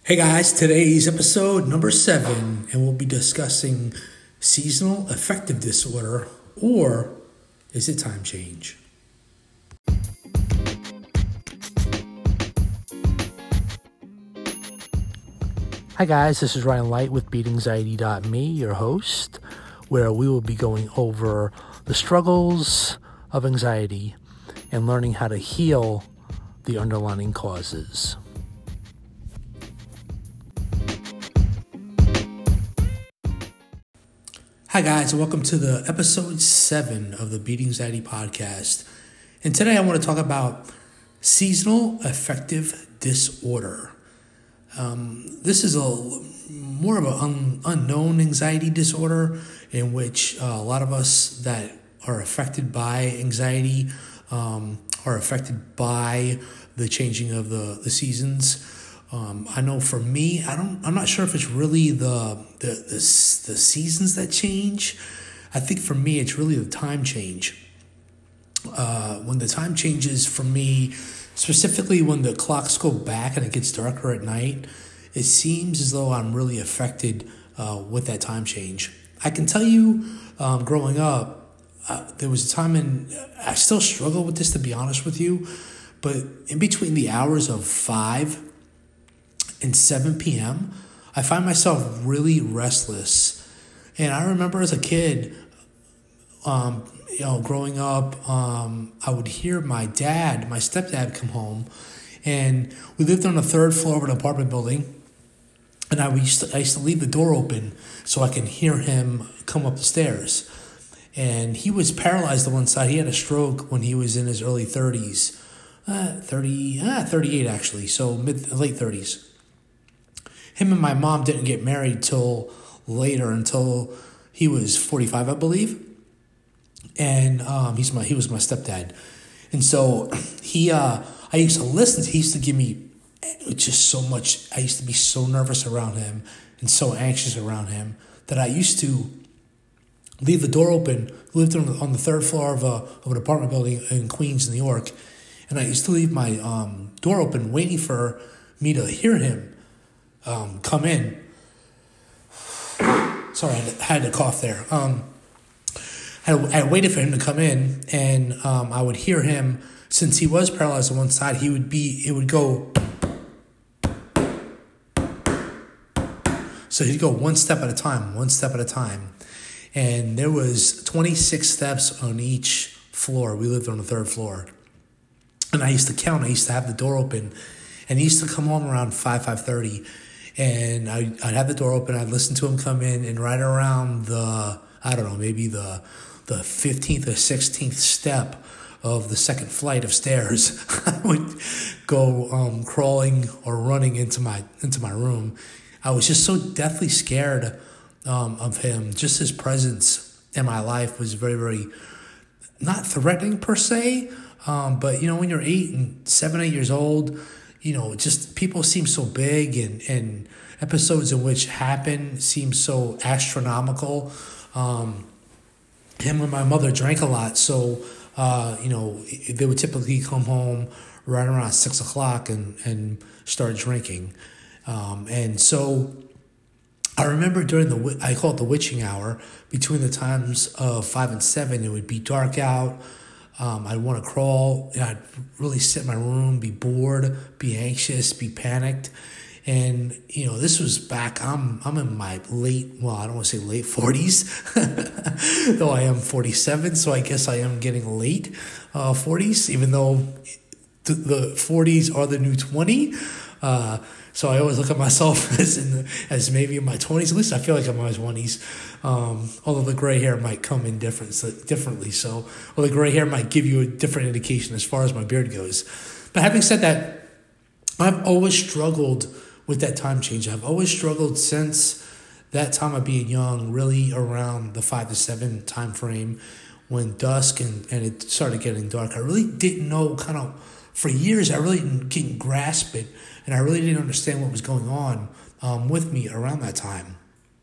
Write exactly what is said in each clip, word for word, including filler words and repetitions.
Hey guys, today's episode number seven, and we'll be discussing seasonal affective disorder, or is it time change? Hi guys, this is Ryan Light with beat anxiety dot me, your host, where we will be going over the struggles of anxiety and learning how to heal the underlying causes. Hi guys, and welcome to the episode seven of the Beat Anxiety podcast. And today I want to talk about seasonal affective disorder. Um, this is a more of an un, unknown anxiety disorder in which uh, a lot of us that are affected by anxiety um, are affected by the changing of the, the seasons. Um, I know for me, I don't. I'm not sure if it's really the, the the the seasons that change. I think for me, it's really the time change. Uh, when the time changes for me, specifically when the clocks go back and it gets darker at night, it seems as though I'm really affected uh, with that time change. I can tell you, um, growing up, uh, there was a time in. I still struggle with this, to be honest with you, but in between the hours of five and seven p.m., I find myself really restless. And I remember as a kid, um, you know, growing up, um, I would hear my dad, my stepdad, come home, and we lived on the third floor of an apartment building. And I used to, I used to leave the door open so I can hear him come up the stairs. And he was paralyzed on one side. He had a stroke when he was in his early thirties, uh, thirty, ah, thirty-eight actually, so mid late thirties. Him and my mom didn't get married till later, until he was forty-five, I believe. And um, he's my he was my stepdad. And so he, uh, I used to listen. He used to give me just so much. I used to be so nervous around him and so anxious around him that I used to leave the door open. We lived on the, on the third floor of a of an apartment building in Queens, New York, and I used to leave my um, door open, waiting for me to hear him Um, come in. Sorry, I had, to, I had to cough there. Um, I, I waited for him to come in, and um, I would hear him. Since he was paralyzed on one side, he would be. It would go. So he'd go one step at a time, one step at a time, and there was twenty-six steps on each floor. We lived on the third floor, and I used to count. I used to have the door open, and he used to come home around five five thirty. And I'd, I'd have the door open, I'd listen to him come in, and right around the, I don't know, maybe the the fifteenth or sixteenth step of the second flight of stairs, I would go um, crawling or running into my into my room. I was just so deathly scared um, of him. Just his presence in my life was very, very, not threatening per se, um, but, you know, when you're eight and seven, eight years old, you know, just people seem so big, and, and episodes in which happen seem so astronomical. Um, him and my mother drank a lot, so, uh, you know, they would typically come home right around six o'clock and, and start drinking. Um, and so I remember during the, I call it the witching hour, between the times of five and seven, it would be dark out. Um, I'd want to crawl, and I'd really sit in my room, be bored, be anxious, be panicked. And, you know, this was back, I'm I'm in my late, well, I don't want to say late forties, though I am forty-seven, so I guess I am getting late uh, forties, even though th- the forties are the new twenty. Uh, so I always look at myself as in the, as maybe in my twenties. At least I feel like I'm in my twenties. Um, although the gray hair might come in different, so, differently. So, well, the gray hair might give you a different indication as far as my beard goes. But having said that, I've always struggled with that time change. I've always struggled since that time of being young, really around the five to seven time frame, when dusk and, and it started getting dark. I really didn't know, kind of, for years, I really didn't, didn't grasp it, and I really didn't understand what was going on um, with me around that time.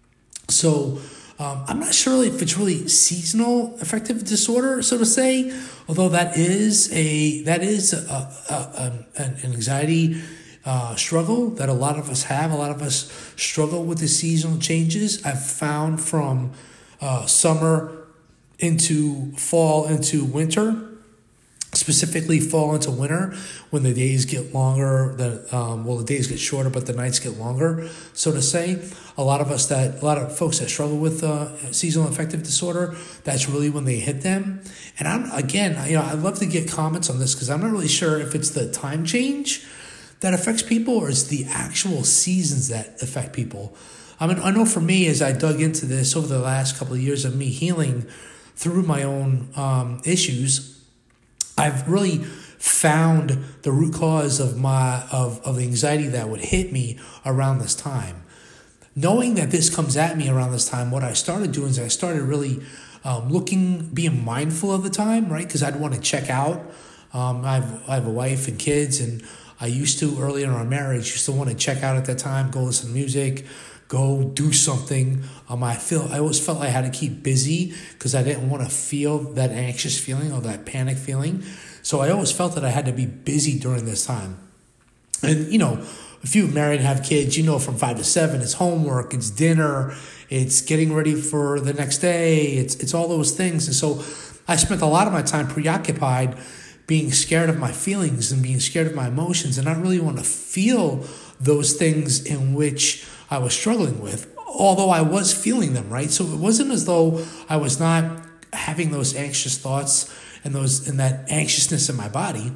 So um, I'm not sure if it's really seasonal affective disorder, so to say, although that is a that is a, a, a, an anxiety uh, struggle that a lot of us have. A lot of us struggle with the seasonal changes. I've found from uh, summer into fall into winter, specifically fall into winter, when the days get longer, the um, well, the days get shorter, but the nights get longer, so to say. A lot of us that, a lot of folks that struggle with uh, seasonal affective disorder, that's really when they hit them. And I'm again, you know, I'd love to get comments on this because I'm not really sure if it's the time change that affects people or it's the actual seasons that affect people. I mean, I know for me, as I dug into this over the last couple of years of me healing through my own um, issues, I've really found the root cause of my of, of the anxiety that would hit me around this time. Knowing that this comes at me around this time, what I started doing is I started really um, looking, being mindful of the time, right? Because I'd want to check out. Um, I have I have a wife and kids, and I used to earlier in our marriage used to want to check out at that time, go listen to music, go do something. Um, I feel I always felt I had to keep busy because I didn't want to feel that anxious feeling or that panic feeling. So I always felt that I had to be busy during this time. And, you know, if you're married and have kids, you know from five to seven, it's homework, it's dinner, it's getting ready for the next day, it's it's all those things. And so I spent a lot of my time preoccupied being scared of my feelings and being scared of my emotions and not really want to feel those things in which I was struggling with, although I was feeling them, right? So it wasn't as though I was not having those anxious thoughts and those and that anxiousness in my body.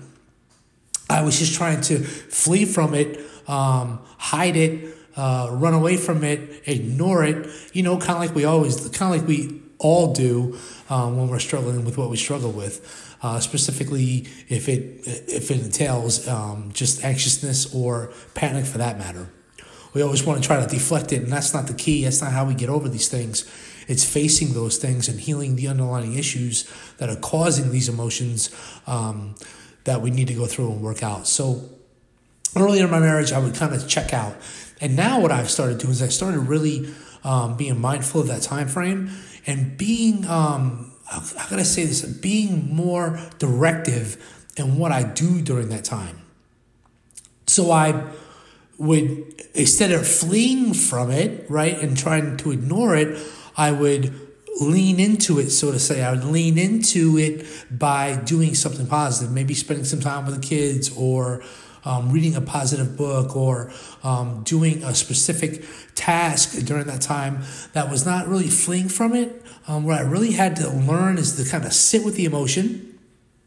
I was just trying to flee from it, um, hide it, uh, run away from it, ignore it, you know, kind of like we always, kind of like we all do um, when we're struggling with what we struggle with, uh, specifically if it if it entails um, just anxiousness or panic for that matter. We always want to try to deflect it, and that's not the key. That's not how we get over these things. It's facing those things and healing the underlying issues that are causing these emotions um, that we need to go through and work out. So earlier in my marriage, I would kind of check out. And now what I've started doing is I started really um, being mindful of that time frame and being, um, how, how can I say this, being more directive in what I do during that time. So I would, instead of fleeing from it, right, and trying to ignore it, I would lean into it, so to say. I would lean into it by doing something positive, maybe spending some time with the kids or um, reading a positive book or um, doing a specific task during that time that was not really fleeing from it. Um, what I really had to learn is to kind of sit with the emotion,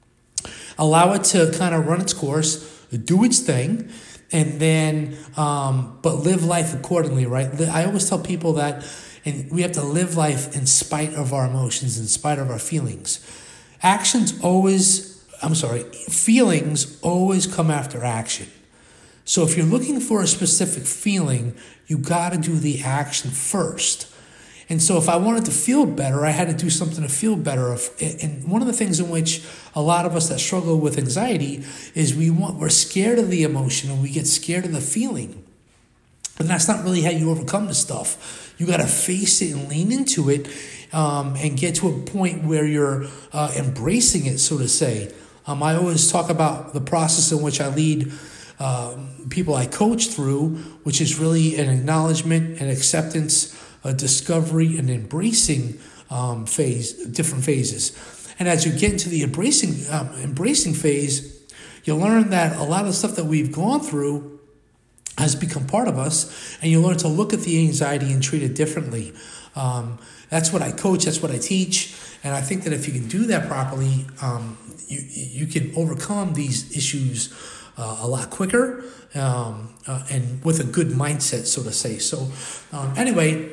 allow it to kind of run its course, do its thing, and then, um, but live life accordingly, right? I always tell people that and we have to live life in spite of our emotions, in spite of our feelings. Actions always, I'm sorry, feelings always come after action. So if you're looking for a specific feeling, you got to do the action first. And so if I wanted to feel better, I had to do something to feel better. And one of the things in which a lot of us that struggle with anxiety is we want, we're scared of the emotion and we get scared of the feeling. And that's not really how you overcome the stuff. You got to face it and lean into it um, and get to a point where you're uh, embracing it, so to say. Um, I always talk about the process in which I lead uh, people I coach through, which is really an acknowledgement, an acceptance, a discovery, and embracing um, phase, different phases. And as you get into the embracing um, embracing phase, you learn that a lot of the stuff that we've gone through has become part of us, and you learn to look at the anxiety and treat it differently. Um, that's what I coach, that's what I teach, and I think that if you can do that properly, um, you you can overcome these issues uh, a lot quicker um, uh, and with a good mindset, so to say. So um, anyway,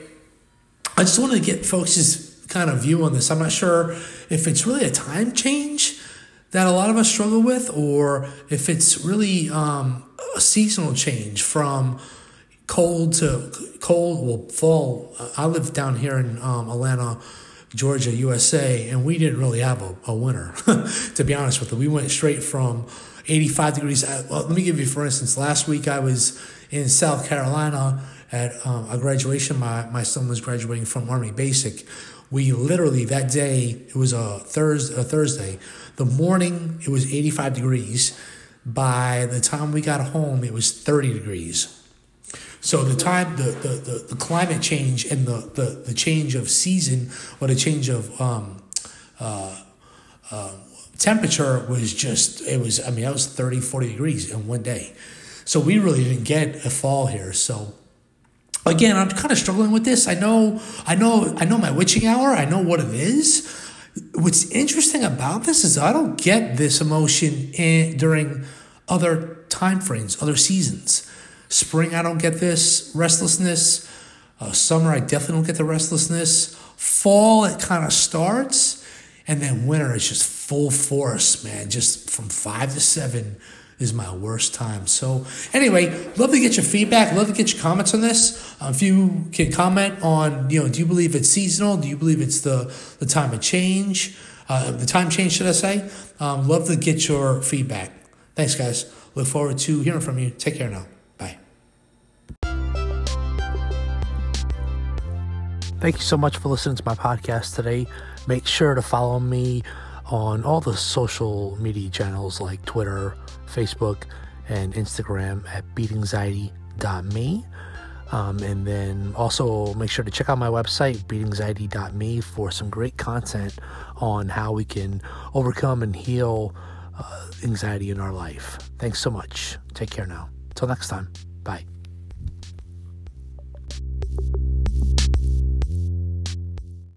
I just wanted to get folks' kind of view on this. I'm not sure if it's really a time change that a lot of us struggle with, or if it's really um, a seasonal change from cold to cold, well, fall. I live down here in um, Atlanta, Georgia, U S A, and we didn't really have a, a winter, to be honest with you. We went straight from eighty-five degrees. Well, let me give you, for instance, last week I was in South Carolina at um, a graduation. My, my son was graduating from Army Basic. We literally, that day, it was a Thursday, a Thursday. The morning, it was eighty-five degrees. By the time we got home, it was thirty degrees. So the time, the, the, the, the climate change and the, the, the change of season or the change of um, uh, uh, temperature was just, it was, I mean, that was thirty, forty degrees in one day. So we really didn't get a fall here. So again, I'm kind of struggling with this. I know, I know, I know my witching hour. I know what it is. What's interesting about this is I don't get this emotion in, during other time frames, other seasons. Spring, I don't get this restlessness. Uh, summer, I definitely don't get the restlessness. Fall, it kind of starts. And then winter is just full force, man. Just from five to seven is my worst time. So anyway, love to get your feedback. Love to get your comments on this. Uh, if you can comment on, you know, do you believe it's seasonal? Do you believe it's the, the time of change? Uh, the time change, should I say? Um, love to get your feedback. Thanks, guys. Look forward to hearing from you. Take care now. Bye. Thank you so much for listening to my podcast today. Make sure to follow me on all the social media channels like Twitter, Facebook, and Instagram at beat anxiety dot me. Um, and then also make sure to check out my website, beat anxiety dot me, for some great content on how we can overcome and heal uh, anxiety in our life. Thanks so much. Take care now. Till next time. Bye.